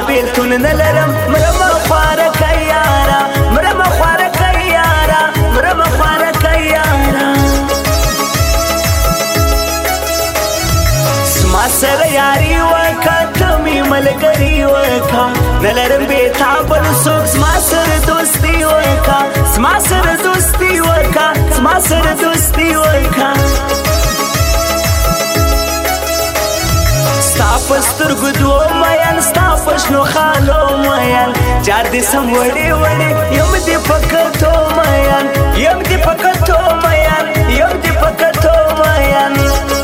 بیلتون نلرم مرمه خواره که یارا مرمه خواره که یارا مرمه خواره که یارا سما سره یاری وکا تمی ملګری وکا نلرم بیتا بل څوک سما سره دوستی وکا سما سره دوستی وکا سما سره دوستی وکا ستا پسترګو دو مین ستا پښنو خالو مین جار دې سم وړي وړي یم دې پکتو مین یم دې پکتو مین یم دې پکتو مین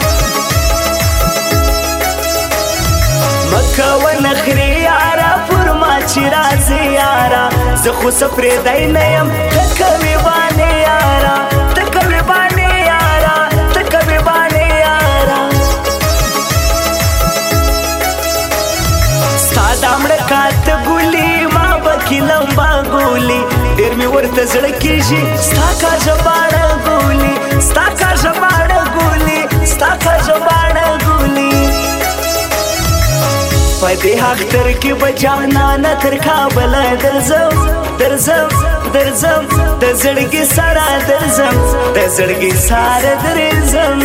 مکه ونخري یارا پر ما چې راځي یارا زه خو سپرې دی نه یم تکه مې باندې یارا تکه مې باندې یارا تکه مې باندې یارا ستا دا مړکات ګولي ما بکې لمبا ګولي ډېر مې ورته زړه کېږي ستا کا ژباړه ګولي ستا کا ژباړه ګولي ستا کا ژباړه ګولي په دې اختر کې به جانانه تر کابله درځم درځم درځم د زړګي سره درځم د زړګي سره درځم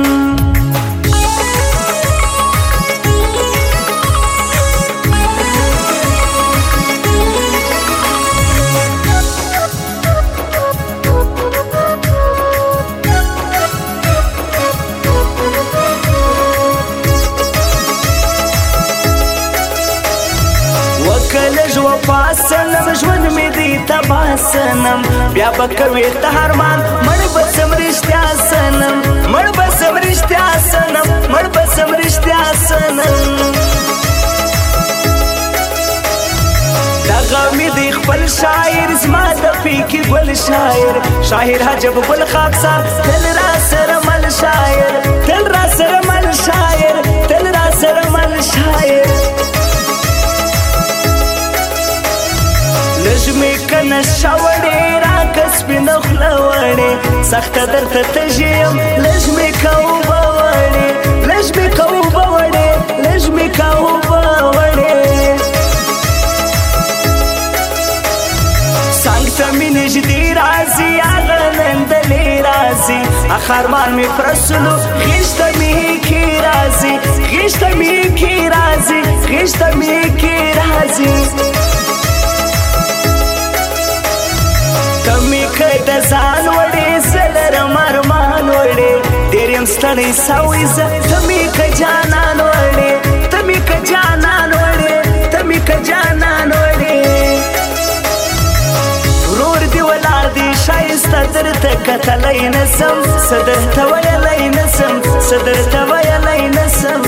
کله جو پاسنم ژوند مې دی تباسنم بیا به کوي ته هرمان مړ به سم رښتیا سنم مړ به سم رښتیا سنم مړ به سم رښتیا سنم دغه مې دی خپل شاعر زما د پیکي ګل شاعر شاعر حجب ګل خاکسار تل را سره مل شاعر تل را سره مل شاعر تل را سره مل شاعر لجمی کنه شاوړې راکس پینه خوله وړې سخته درته تږیم لجمی که اوبه وړې لجمی که اوبه وړې لجمی که اوبه وړې څنګ ته مې نږدې راځي هغه نندلې راځي اخرمان مې پرسلو غېږ ته مې کې راځي غېږ ته مې کې راځي غېږ ته مې کې راځي تمی که د ځان وړې زه لرم ارمان وړې ډېر یم ستړی سوی زه تمی که جانان وړې تمی که جانان وړې تمی که جانان وړې ورور دې ولاړ دې ښایسته درته کتلی نسم څه درته ویلی نسم څه درته ویلی نسم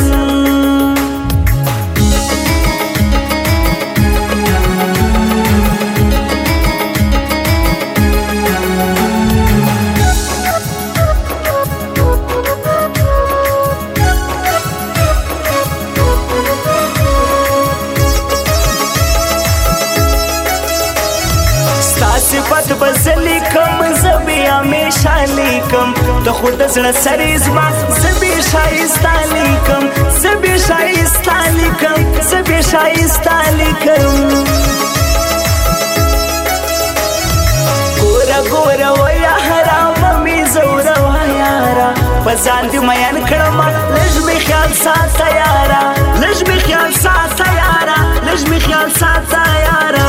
صفت بزلی کم زبی همیشه لیکم تو خود زړه سری زما زبی شایسته لیکم زبی شایسته لیکم زبی شایسته لیکم ګوره ګوره ویا حرامه مې زوره ویاره په ځان دې مین کړم لږ مې خیال ساته یاره لږ مې خیال ساته یاره لږ مې خیال ساته یاره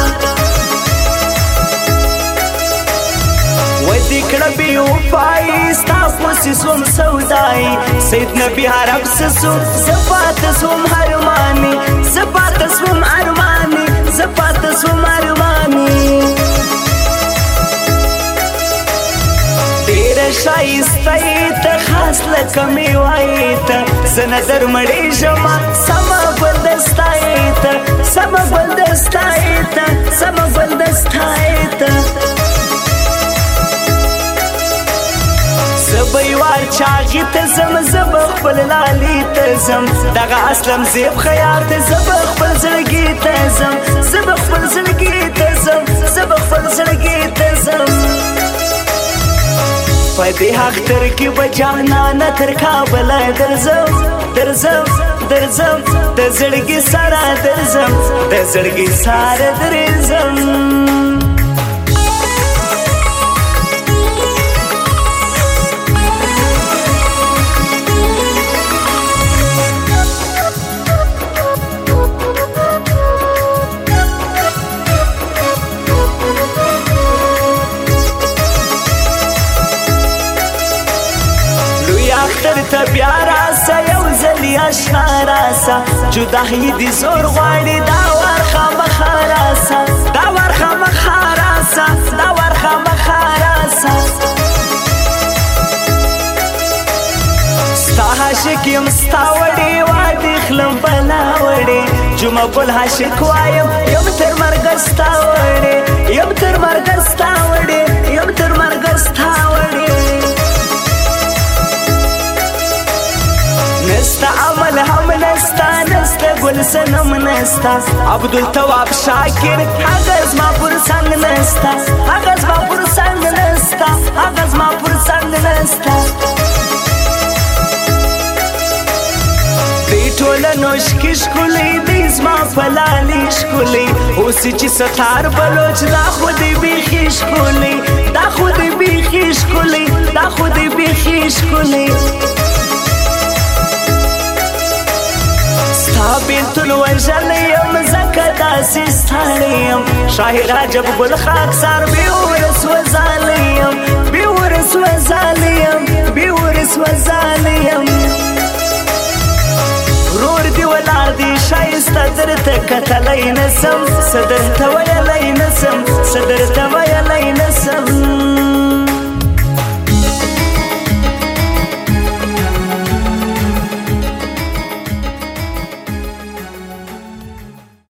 ودی کړه بي وفای ستا پوسې سوم سودای سید نبی عرب سسو زپات سوم هرمانی زپات سوم ارمانی زپات سوم ارمانی ډېر شایسته ته خاص لکه مې وایي ته زه نظر مړې ژما سمه ګل دستای ته سمه ګل دستای ته سمه ګل دستای ته زبیوار چاغی ته زم زب خپل لالی ته زم دغه اسلم زیب خیار ته زب خپل زړګي ته زم زب خپل زړګي ته زم زب خپل زړګي ته زم په پدې اختر کې به جانانه تر کابله درځم د زړګي سره درځم د زړګي سره درځم اختر ته بیا راسه یو ځلې اشنا راسه جدایي دې زور غواړي دا ور خامخا راسه ستا عاشق یم ستا وړې واده خلم بلا وړې جمعه ګل عاشق وایم یم تر مرګه ستا وړې نستا عمل هم نستا گل سنم نستا عبدالتواب شاکر اغاز ما پر سنگ نستا دی ټوله نوش کې ښکلی دی زما پلالي ښکلی اوس چې ستار بلوچ دا خو دې بیخي ښکلی ستا بیلتون وژلی یم ځکه داسې ستړی یم شاهد عجب ګل خاکسار بې ورس وځالی یم ورور دې ولاړ دی ښایسته درته کتلی نسم څه درته ویلی